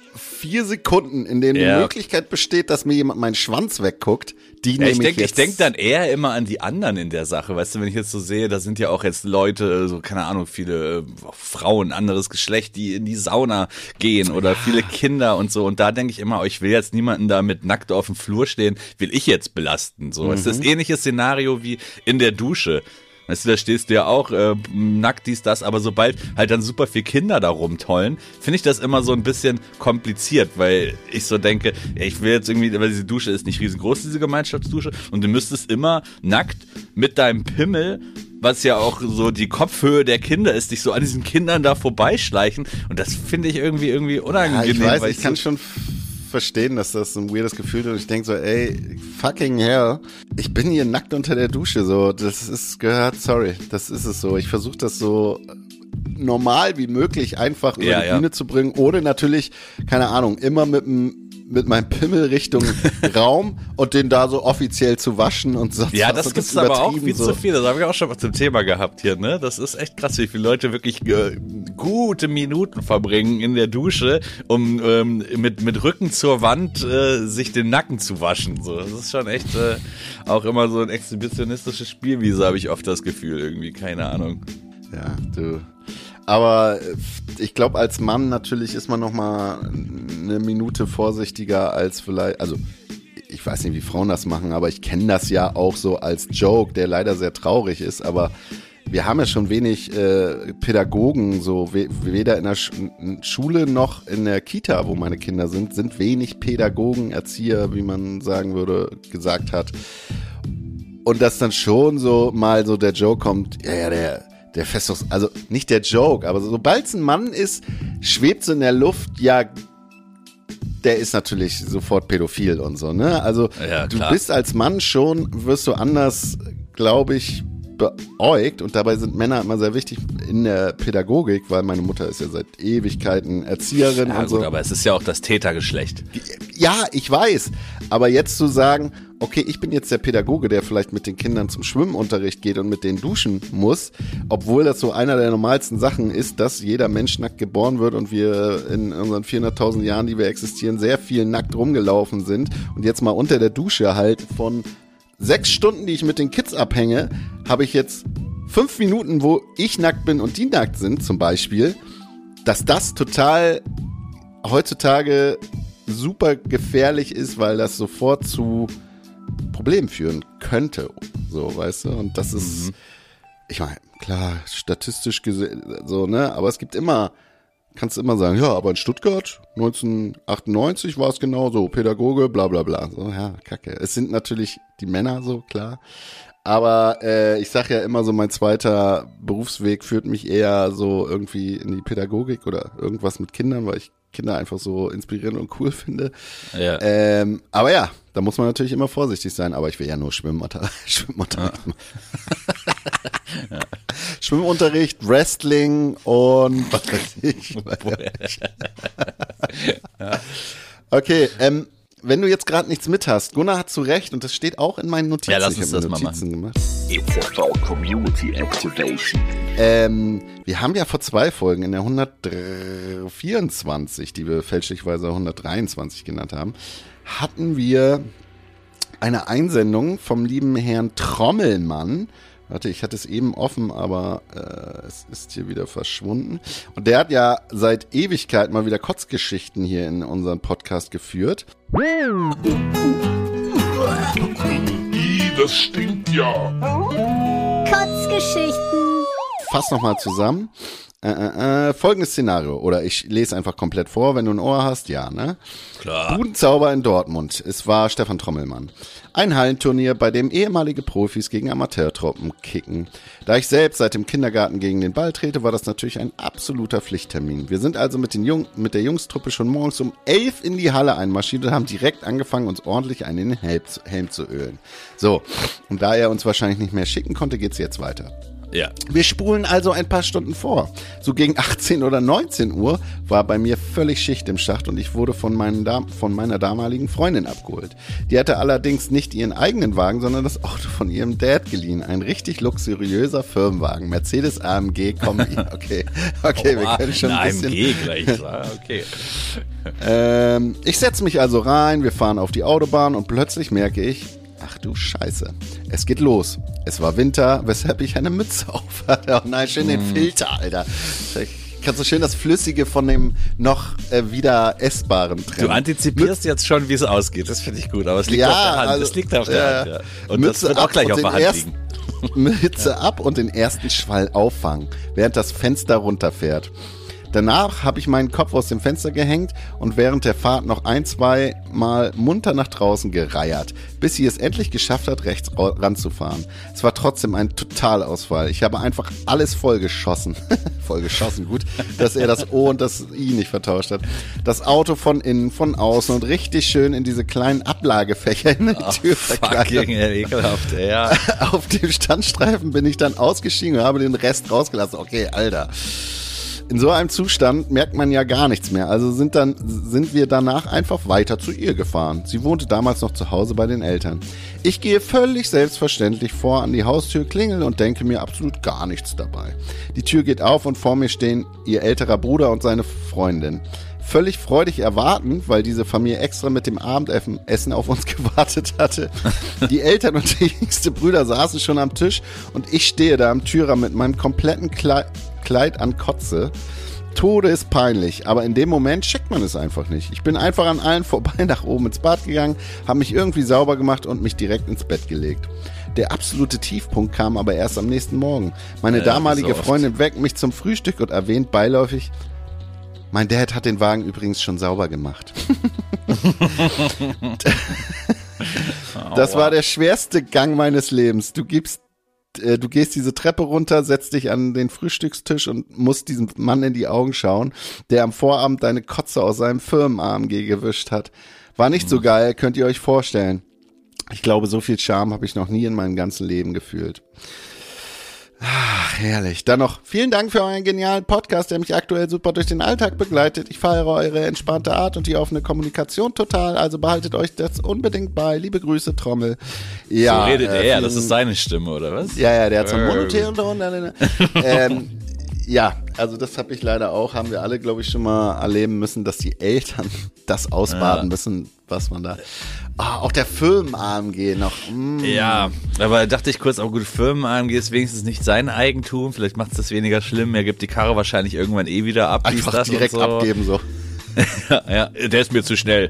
vier Sekunden, in denen Ja. die Möglichkeit besteht, dass mir jemand meinen Schwanz wegguckt, die Ja, nehme ich ich denke, ich jetzt. denk dann eher immer an die anderen in der Sache. Weißt du, wenn ich jetzt so sehe, da sind ja auch jetzt Leute, so keine Ahnung, viele äh, Frauen, anderes Geschlecht, die in die Sauna gehen oder viele Kinder und so. Und da denke ich immer, oh, ich will jetzt niemanden da mit nackt auf dem Flur stehen, will ich jetzt belasten. So, es ist das ähnliche Szenario wie in der Dusche. Weißt du, da stehst du ja auch äh, nackt, dies, das, aber sobald halt dann super viel Kinder da rumtollen, finde ich das immer so ein bisschen kompliziert, weil ich so denke, ja, ich will jetzt irgendwie, weil diese Dusche ist nicht riesengroß, diese Gemeinschaftsdusche, und du müsstest immer nackt mit deinem Pimmel, was ja auch so die Kopfhöhe der Kinder ist, dich so an diesen Kindern da vorbeischleichen, und das finde ich irgendwie irgendwie Ja, unangenehm. ich weiß, weil ich kann so schon f- verstehen, dass das ein weirdes Gefühl ist. Und ich denke so, ey, fucking hell, ich bin hier nackt unter der Dusche. So, das ist gehört, sorry, das ist es so. Ich versuche das so normal wie möglich einfach über Ja, die ja. Bühne zu bringen, ohne natürlich, keine Ahnung, immer mit dem mit meinem Pimmel Richtung Raum und den da so offiziell zu waschen und sonst Ja, was. das Und gibt's aber auch übertrieben viel so. zu viel. Das habe ich auch schon mal zum Thema gehabt hier, ne? Das ist echt krass, wie viele Leute wirklich äh, gute Minuten verbringen in der Dusche, um ähm, mit mit Rücken zur Wand äh, sich den Nacken zu waschen. So, das ist schon echt äh, auch immer so ein exhibitionistisches Spielwiese, habe ich oft das Gefühl, irgendwie, keine Ahnung. Ja, du. Aber äh, ich glaube, als Mann natürlich ist man noch mal eine Minute vorsichtiger als vielleicht, also ich weiß nicht, wie Frauen das machen, aber ich kenne das ja auch so als Joke, der leider sehr traurig ist, aber wir haben ja schon wenig äh, Pädagogen, so we- weder in der Sch- Schule noch in der Kita, wo meine Kinder sind, sind wenig Pädagogen, Erzieher, wie man sagen würde, gesagt hat. Und dass dann schon so mal so der Joke kommt, ja, ja, der Der Festus, also nicht der Joke, aber sobald es ein Mann ist, schwebt so in der Luft, ja, der ist natürlich sofort pädophil und so, ne? Also Ja, du klar. bist als Mann schon, wirst du anders, glaube ich, beäugt, und dabei sind Männer immer sehr wichtig in der Pädagogik, weil meine Mutter ist ja seit Ewigkeiten Erzieherin Ja und gut, so. aber es ist ja auch das Tätergeschlecht. Ja, ich weiß, aber jetzt zu sagen, okay, ich bin jetzt der Pädagoge, der vielleicht mit den Kindern zum Schwimmunterricht geht und mit denen duschen muss, obwohl das so einer der normalsten Sachen ist, dass jeder Mensch nackt geboren wird und wir in unseren vierhunderttausend Jahren, die wir existieren, sehr viel nackt rumgelaufen sind, und jetzt mal unter der Dusche halt von sechs Stunden, die ich mit den Kids abhänge, habe ich jetzt fünf Minuten, wo ich nackt bin und die nackt sind, zum Beispiel, dass das total heutzutage super gefährlich ist, weil das sofort zu Problemen führen könnte, so, weißt du, und das ist, ich meine, klar, statistisch gesehen, so, ne, aber es gibt immer, kannst du immer sagen, ja, aber in Stuttgart neunzehnhundertachtundneunzig war es genau so, Pädagoge, bla bla bla, so, ja, kacke. Es sind natürlich die Männer so, klar, aber äh, ich sag ja immer so, mein zweiter Berufsweg führt mich eher so irgendwie in die Pädagogik oder irgendwas mit Kindern, weil ich Kinder einfach so inspirierend und cool finde. Ja. Ähm, aber ja, da muss man natürlich immer vorsichtig sein, aber ich will ja nur Schwimmunter- Schwimmunterricht machen. Ja. Schwimmunterricht, Wrestling und was weiß ich. Okay, ähm, wenn du jetzt gerade nichts mit hast, Gunnar hat zu Recht, und das steht auch in meinen Notizen. Ja, lass Ich uns hab mir das mal Notizen gemacht. E Z V Community Activation. Ähm, wir haben ja vor zwei Folgen in der hundertvierundzwanzig, die wir fälschlicherweise hundertdreiundzwanzig genannt haben, hatten wir eine Einsendung vom lieben Herrn Trommelmann. Warte, ich hatte es eben offen, aber äh, es ist hier wieder verschwunden. Und der hat ja seit Ewigkeit mal wieder Kotzgeschichten hier in unseren Podcast geführt. Ih, das stinkt ja. Kotzgeschichten. Fass nochmal zusammen. Äh, äh, äh, folgendes Szenario, oder ich lese einfach komplett vor, wenn du ein Ohr hast, ja, ne? Klar. Budenzauber in Dortmund. Es war Stefan Trommelmann. Ein Hallenturnier, bei dem ehemalige Profis gegen Amateurtruppen kicken. Da ich selbst seit dem Kindergarten gegen den Ball trete, war das natürlich ein absoluter Pflichttermin. Wir sind also mit, den Jung mit der Jungstruppe schon morgens um elf in die Halle einmarschiert und haben direkt angefangen, uns ordentlich einen Helm zu, Helm zu ölen. So, und da er uns wahrscheinlich nicht mehr schicken konnte, geht's jetzt weiter. Ja. Wir spulen also ein paar Stunden vor. So gegen achtzehn oder neunzehn Uhr war bei mir völlig Schicht im Schacht und ich wurde von, meinen Dam- von meiner damaligen Freundin abgeholt. Die hatte allerdings nicht ihren eigenen Wagen, sondern das Auto von ihrem Dad geliehen. Ein richtig luxuriöser Firmenwagen. Mercedes A M G Kombi. Okay, okay, oh, wir können schon ein bisschen... A M G gleich, okay. ähm, ich setze mich also rein, wir fahren auf die Autobahn und plötzlich merke ich... Ach du Scheiße. Es geht los. Es war Winter, weshalb ich eine Mütze auf hatte. Oh nein, schön den mm. Filter, Alter. Kannst du schön das Flüssige von dem noch äh, wieder Essbaren trennen. Du antizipierst Mütze. Jetzt schon, wie es ausgeht. Das finde ich gut. Aber es liegt ja, auf der Hand. Also, es liegt auf der äh, Hand, ja. Und Mütze das wird auch gleich auf der Hand ersten, liegen. Mütze ja. ab und den ersten Schwall auffangen, während das Fenster runterfährt. Danach habe ich meinen Kopf aus dem Fenster gehängt und während der Fahrt noch ein, zwei Mal munter nach draußen gereiert, bis sie es endlich geschafft hat, rechts ranzufahren. Es war trotzdem ein Totalausfall. Ich habe einfach alles vollgeschossen. vollgeschossen, gut, dass er das O und das I nicht vertauscht hat. Das Auto von innen, von außen und richtig schön in diese kleinen Ablagefächer in der oh, Tür verkleidet. Fucking ekelhaft, ja. Auf dem Standstreifen bin ich dann ausgestiegen und habe den Rest rausgelassen. Okay, Alter. In so einem Zustand merkt man ja gar nichts mehr, also sind, dann, sind wir danach einfach weiter zu ihr gefahren. Sie wohnte damals noch zu Hause bei den Eltern. Ich gehe völlig selbstverständlich vor an die Haustür, klingel und denke mir absolut gar nichts dabei. Die Tür geht auf und vor mir stehen ihr älterer Bruder und seine Freundin. Völlig freudig erwartend, weil diese Familie extra mit dem Abendessen auf uns gewartet hatte. Die Eltern und der jüngste Bruder saßen schon am Tisch und ich stehe da am Türrahmen mit meinem kompletten Kleid, Kleid an Kotze. Tode ist peinlich, aber in dem Moment checkt man es einfach nicht. Ich bin einfach an allen vorbei nach oben ins Bad gegangen, habe mich irgendwie sauber gemacht und mich direkt ins Bett gelegt. Der absolute Tiefpunkt kam aber erst am nächsten Morgen. Meine ja, damalige so Freundin weckt mich zum Frühstück und erwähnt beiläufig, mein Dad hat den Wagen übrigens schon sauber gemacht. Das war der schwerste Gang meines Lebens. Du gibst, äh, du gehst diese Treppe runter, setzt dich an den Frühstückstisch und musst diesem Mann in die Augen schauen, der am Vorabend deine Kotze aus seinem Firmen-A M G gewischt hat. War nicht so geil, könnt ihr euch vorstellen. Ich glaube, so viel Charme habe ich noch nie in meinem ganzen Leben gefühlt. Ach, herrlich. Dann noch vielen Dank für euren genialen Podcast, der mich aktuell super durch den Alltag begleitet. Ich feiere eure entspannte Art und die offene Kommunikation total, also behaltet euch das unbedingt bei. Liebe Grüße, Trommel. Ja, so redet äh, er, das ist seine Stimme, oder was? Ja, ja, der hat so ein Monotheon da. ähm, ja, also das habe ich leider auch, haben wir alle, glaube ich, schon mal erleben müssen, dass die Eltern das ausbaden ja. müssen, was man da... Oh, auch der Firmen-A M G noch. Mm. Ja, aber dachte ich kurz, auch gut, Firmen-A M G ist wenigstens nicht sein Eigentum, vielleicht macht es das weniger schlimm, er gibt die Karre wahrscheinlich irgendwann eh wieder ab. Einfach das direkt so. abgeben so. ja, ja, der ist mir zu schnell.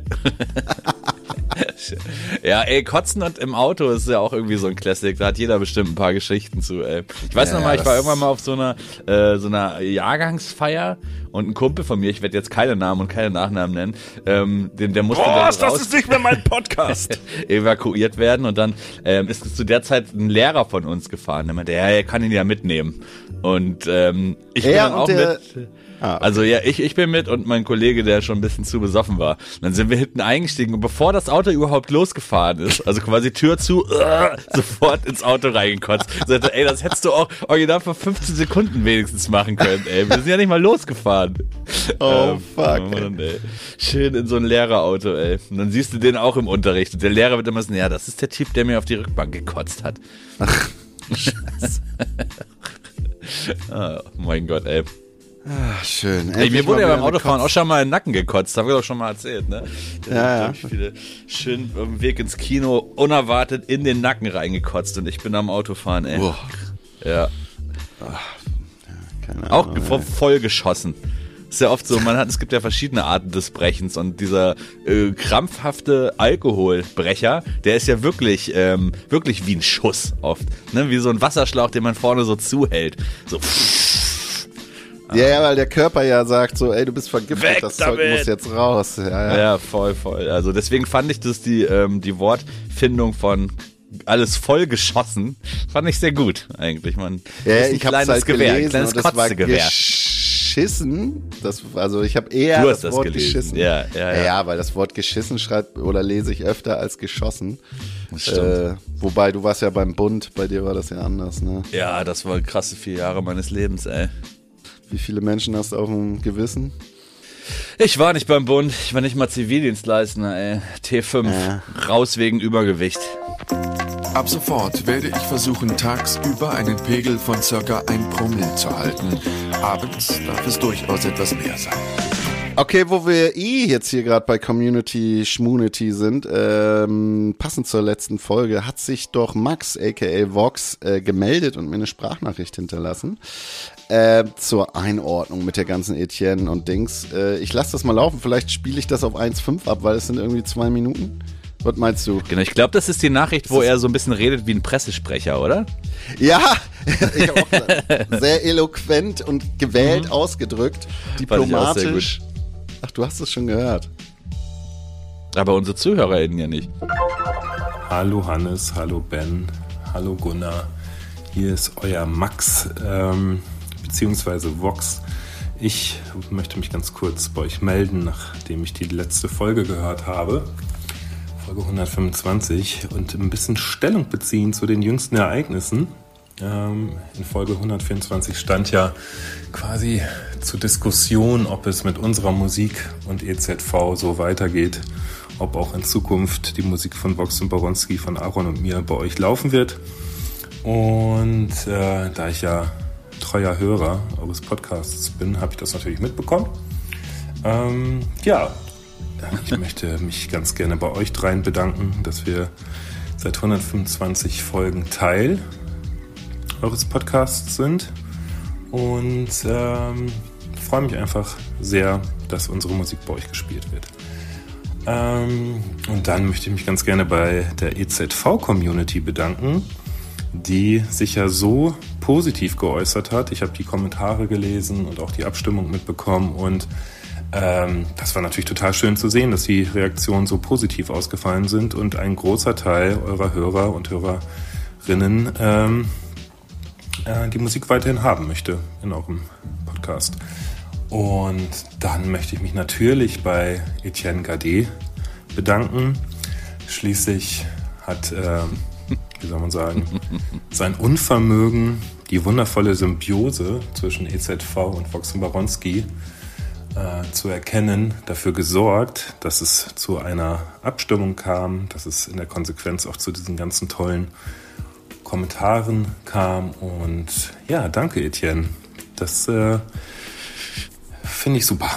Ja, ey, Kotzen und im Auto ist ja auch irgendwie so ein Classic. Da hat jeder bestimmt ein paar Geschichten zu, ey. Ich weiß ja, noch mal, ich war irgendwann mal auf so einer äh, so einer Jahrgangsfeier und ein Kumpel von mir, ich werde jetzt keine Namen und keine Nachnamen nennen, ähm, den, der musste Boah, dann raus, das ist nicht mehr mein Podcast. evakuiert werden und dann ähm, ist zu der Zeit ein Lehrer von uns gefahren. Der meinte, ja, er kann ihn ja mitnehmen. Und ähm, ich er bin dann auch der, mit... Ah, okay. Also ja, ich, ich bin mit und mein Kollege, der schon ein bisschen zu besoffen war. Und dann sind wir hinten eingestiegen und bevor das Auto überhaupt losgefahren ist, also quasi Tür zu, uh, sofort ins Auto reingekotzt. Sagte, ey, das hättest du auch original vor fünfzehn Sekunden wenigstens machen können, ey. Wir sind ja nicht mal losgefahren. Oh, ähm, fuck, oh Mann, ey. Schön in so ein Lehrerauto, ey. Und dann siehst du den auch im Unterricht. Und der Lehrer wird immer so, ja, das ist der Typ, der mir auf die Rückbank gekotzt hat. Ach, Scheiße. Oh mein Gott, ey. Ah, schön. Ey, mir wurde ja beim Autofahren auch schon mal in den Nacken gekotzt, haben wir doch schon mal erzählt, ne? Da ja, ja. Ich viele schön auf dem Weg ins Kino unerwartet in den Nacken reingekotzt und ich bin am Autofahren, ey. Boah. Ja. Ach, keine Auch Ahnung, voll, voll geschossen. Ist ja oft so, man hat, es gibt ja verschiedene Arten des Brechens und dieser äh, krampfhafte Alkoholbrecher, der ist ja wirklich, ähm, wirklich wie ein Schuss oft, ne? Wie so ein Wasserschlauch, den man vorne so zuhält. So. Ja, ja, weil der Körper ja sagt so, ey, du bist vergiftet, Weg das damit. Zeug muss jetzt raus. Ja, ja. ja, voll, voll. Also deswegen fand ich das, die, ähm, die Wortfindung von alles voll geschossen, fand ich sehr gut eigentlich. Man, ja, ist ein ich hab's kleines halt Gewehr, ein gelesen kleines und es war Kotzegewehr. geschissen, das, also ich habe eher du das, hast das Wort gelesen. geschissen. Ja, ja, ja. ja, weil das Wort geschissen schreibt oder lese ich öfter als geschossen. Das stimmt. Äh, wobei, du warst ja beim Bund, bei dir war das ja anders, ne? Ja, das waren krasse vier Jahre meines Lebens, ey. Wie viele Menschen hast du auf dem Gewissen? Ich war nicht beim Bund, ich war nicht mal Zivildienstleister, ey. T fünf, Ja. raus wegen Übergewicht. Ab sofort werde ich versuchen, tagsüber einen Pegel von circa ein Promille zu halten. Abends darf es durchaus etwas mehr sein. Okay, wo wir eh jetzt hier gerade bei Community Schmunity sind, ähm, passend zur letzten Folge, hat sich doch Max, aka Vox, äh, gemeldet und mir eine Sprachnachricht hinterlassen. Äh, zur Einordnung mit der ganzen Etienne und Dings. Äh, ich lasse das mal laufen, vielleicht spiele ich das auf eins Komma fünf ab, weil es sind irgendwie zwei Minuten. Was meinst du? Genau, ich glaube, das ist die Nachricht, wo er so ein bisschen redet wie ein Pressesprecher, oder? Ja, ich habe auch gesagt, sehr eloquent und gewählt mhm. ausgedrückt, diplomatisch. Ach, du hast es schon gehört. Aber unsere ZuhörerInnen ja nicht. Hallo Hannes, hallo Ben, hallo Gunnar. Hier ist euer Max, ähm, beziehungsweise Vox. Ich möchte mich ganz kurz bei euch melden, nachdem ich die letzte Folge gehört habe. Folge hundertfünfundzwanzig und ein bisschen Stellung beziehen zu den jüngsten Ereignissen. Ähm, in Folge hundertvierundzwanzig stand ja quasi zur Diskussion, ob es mit unserer Musik und E Z V so weitergeht, ob auch in Zukunft die Musik von Vox und Baronski, von Aaron und mir bei euch laufen wird. Und äh, da ich ja treuer Hörer eures Podcasts bin, habe ich das natürlich mitbekommen. Ähm, ja, ich möchte mich ganz gerne bei euch dreien bedanken, dass wir seit hundertfünfundzwanzig Folgen Teil eures Podcasts sind. Und ähm, freue mich einfach sehr, dass unsere Musik bei euch gespielt wird. Ähm, und dann möchte ich mich ganz gerne bei der E Z V-Community bedanken, die sich ja so positiv geäußert hat. Ich habe die Kommentare gelesen und auch die Abstimmung mitbekommen und ähm, das war natürlich total schön zu sehen, dass die Reaktionen so positiv ausgefallen sind und ein großer Teil eurer Hörer und Hörerinnen ähm, äh, die Musik weiterhin haben möchte in eurem Podcast. Und dann möchte ich mich natürlich bei Etienne Gade bedanken. Schließlich hat, äh, wie soll man sagen, sein Unvermögen, die wundervolle Symbiose zwischen E Z V und Vox und Baronski äh, zu erkennen, dafür gesorgt, dass es zu einer Abstimmung kam, dass es in der Konsequenz auch zu diesen ganzen tollen Kommentaren kam. Und ja, danke Etienne. Das äh, finde ich super.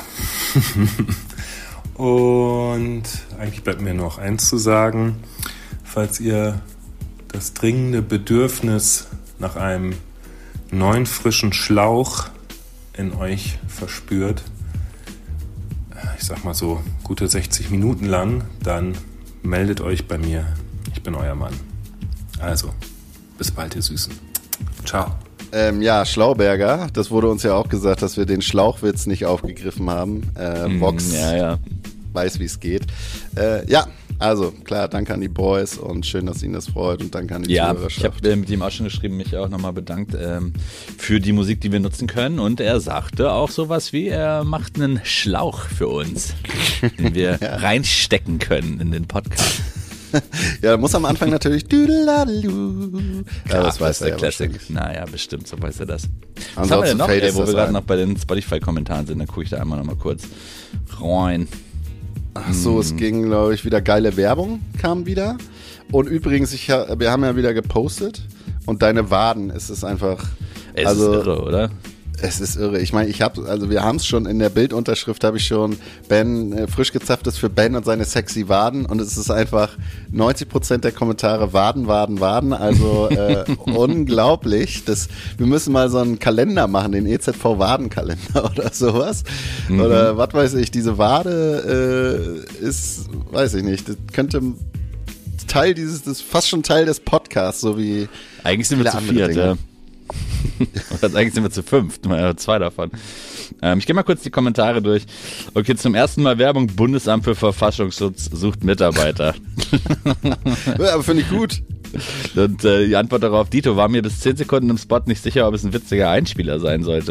Und eigentlich bleibt mir noch eins zu sagen. Falls ihr das dringende Bedürfnis nach einem neuen frischen Schlauch in euch verspürt, ich sag mal so gute sechzig Minuten lang, dann meldet euch bei mir. Ich bin euer Mann. Also, bis bald, ihr Süßen. Ciao. Ähm, ja, Schlauberger, das wurde uns ja auch gesagt, dass wir den Schlauchwitz nicht aufgegriffen haben. Äh, Vox ja, ja. weiß, wie es geht. Äh, ja, also klar, danke an die Boys und schön, dass Ihnen das freut und danke an die Ja, Zuhörerschaft. ich habe äh, mit ihm auch schon geschrieben, mich auch nochmal bedankt ähm, für die Musik, die wir nutzen können und er sagte auch sowas wie, er macht einen Schlauch für uns, den wir ja. reinstecken können in den Podcast. Ja, da muss am Anfang natürlich Düdeladu. Ja, das weiß ist der er ja Classic. Naja, bestimmt, so weiß er das. Was Ansonsten haben wir denn noch, fällt ey, es wo das wir gerade ein. noch bei den Spotify-Kommentaren sind, dann gucke ich da einmal nochmal kurz rein. Ach so, es ging, glaube ich, wieder geile Werbung, kam wieder. Und übrigens, ich, wir haben ja wieder gepostet und deine Waden, es ist einfach... Es also, ist irre, oder? Es ist irre. Ich meine, ich habe, also wir haben es schon in der Bildunterschrift, habe ich schon Ben, äh, frisch gezapftes für Ben und seine sexy Waden und es ist einfach neunzig Prozent der Kommentare Waden, Waden, Waden, also äh, unglaublich. Das, wir müssen mal so einen Kalender machen, den E Z V-Wadenkalender oder sowas. Mhm. Oder was weiß ich, diese Wade äh, ist, weiß ich nicht, das könnte Teil dieses, das ist fast schon Teil des Podcasts, so wie eigentlich sind wir zu viert, ja. Eigentlich sind wir zu fünft, zwei davon. Ähm, ich gehe mal kurz die Kommentare durch. Okay, zum ersten Mal Werbung, Bundesamt für Verfassungsschutz sucht Mitarbeiter. Ja, aber finde ich gut. Und äh, die Antwort darauf, Dito war mir bis zehn Sekunden im Spot nicht sicher, ob es ein witziger Einspieler sein sollte.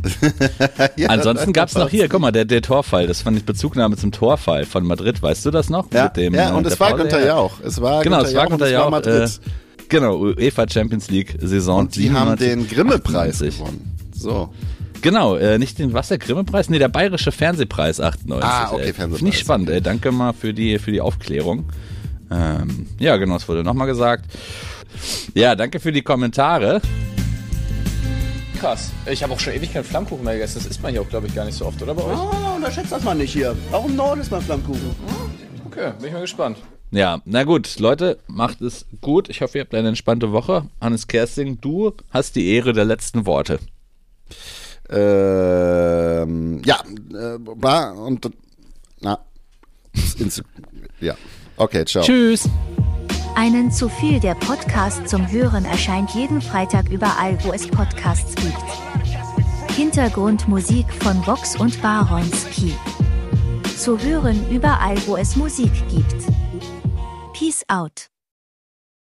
ja, ansonsten gab es noch hier, guck mal, der, der Torfall, das fand ich Bezugnahme zum Torfall von Madrid, weißt du das noch? Ja, Mit dem, ja und es war Günther Jauch. Es war genau, Günther es war Jauch Günther und es Jauch, war Madrid. Äh, genau, UEFA Champions League Saison. Und die haben den Grimme-Preis gewonnen. So. Genau, äh, nicht den, was der Grimme-Preis? Nee, der Bayerische Fernsehpreis achtundneunzig. Ah, okay, ey. Fernsehpreis. Finde ich spannend, ey. Danke mal für die, für die Aufklärung. Ähm, ja, genau, es wurde nochmal gesagt. Ja, danke für die Kommentare. Krass. Ich habe auch schon ewig keinen Flammkuchen mehr gegessen. Das isst man hier auch, glaube ich, gar nicht so oft, oder bei euch? Oh, unterschätzt das mal nicht hier. Warum Norden ist mein Flammkuchen? Okay, bin ich mal gespannt. Ja, na gut, Leute, macht es gut. Ich hoffe, ihr habt eine entspannte Woche. Hannes Kersting, du hast die Ehre der letzten Worte. Ähm, ja, äh, bla, und, na, ja, okay, ciao. Tschüss. Einen zu viel, der Podcast zum Hören erscheint jeden Freitag überall, wo es Podcasts gibt. Hintergrundmusik von Vox und Baronski. Zu hören überall, wo es Musik gibt. Peace out.